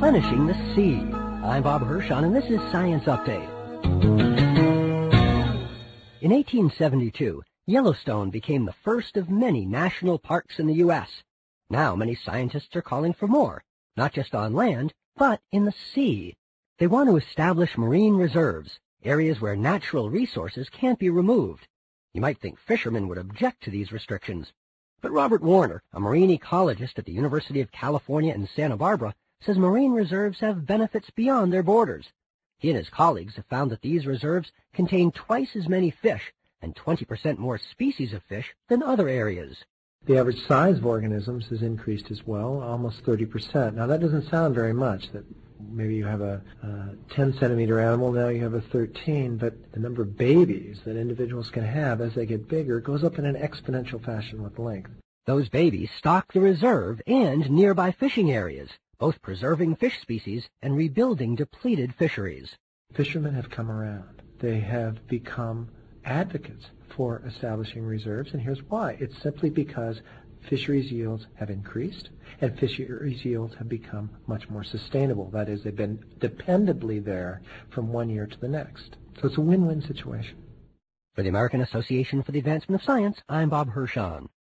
replenishing the sea. I'm Bob Hirschon, and this is Science Update. In 1872, Yellowstone became the first of many national parks in the U.S. Now many scientists are calling for more, not just on land, but in the sea. They want to establish marine reserves, areas where natural resources can't be removed. You might think fishermen would object to these restrictions. But Robert Warner, a marine ecologist at the University of California in Santa Barbara, says marine reserves have benefits beyond their borders. He and his colleagues have found that these reserves contain twice as many fish and 20% more species of fish than other areas. The average size of organisms has increased as well, almost 30%. Now, that doesn't sound very much, that maybe you have a 10-centimeter animal, now you have a 13, but the number of babies that individuals can have as they get bigger goes up in an exponential fashion with length. Those babies stock the reserve and nearby fishing areas, both preserving fish species and rebuilding depleted fisheries. Fishermen have come around. They have become advocates for establishing reserves, and here's why. It's simply because fisheries yields have increased, and fisheries yields have become much more sustainable. That is, they've been dependably there from one year to the next. So it's a win-win situation. For the American Association for the Advancement of Science, I'm Bob Hirschon.